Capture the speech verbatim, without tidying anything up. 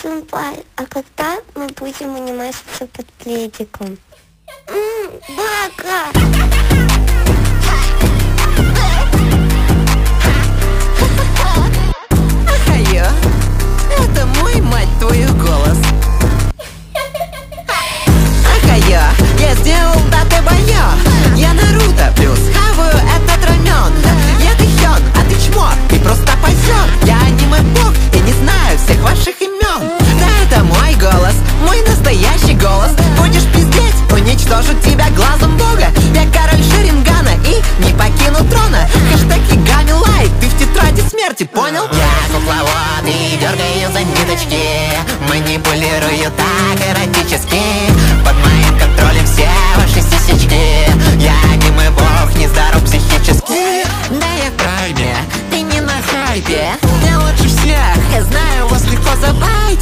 Сэмпай, а когда мы будем анимашиться под пледиком? Ммм, бака! Ахайо, это мой, мать твою, голос. Ахайо, я сделал дате-байо. Я Наруто плюс хаваю этот рамен. Я Тэхён, а ты чмо, ты просто позер. Я аниме-бог и не знаю всех ваших имен. Да, это мой голос, мой настоящий голос. Будешь пиздеть, уничтожу тебя глазом бога. Я король Шарингана и не покину трона. Хэштег Игами Лайт, ты в тетради смерти, понял? Я кукловод и дергаю за ниточки, манипулирую так эротически. Под моим